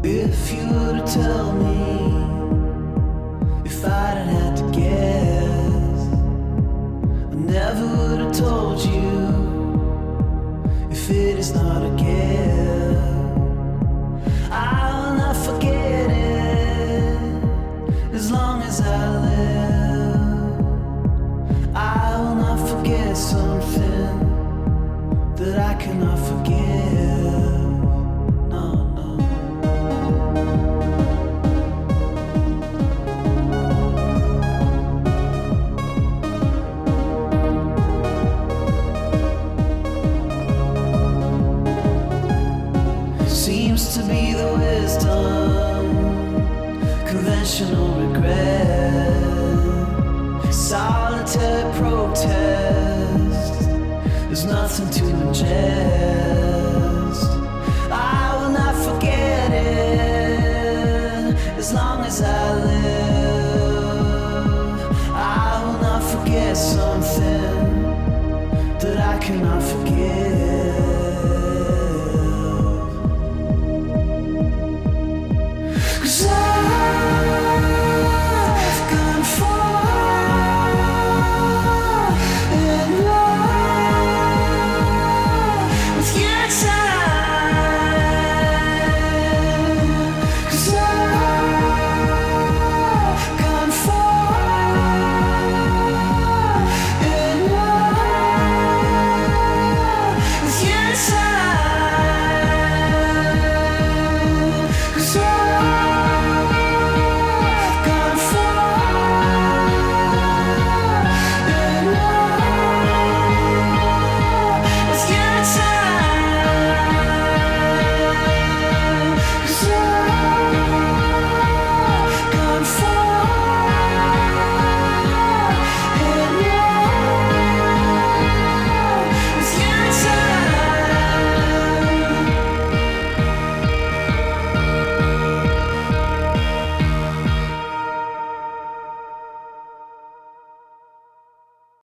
If you were to tell me, if I'd had to guess, I never would have told you if it is not a gift. I'll not forget it as long as I live. I will not forget something that I cannot forgive. Seems to be the wisdom, conventional regret, solitary protest. There's nothing to ingest.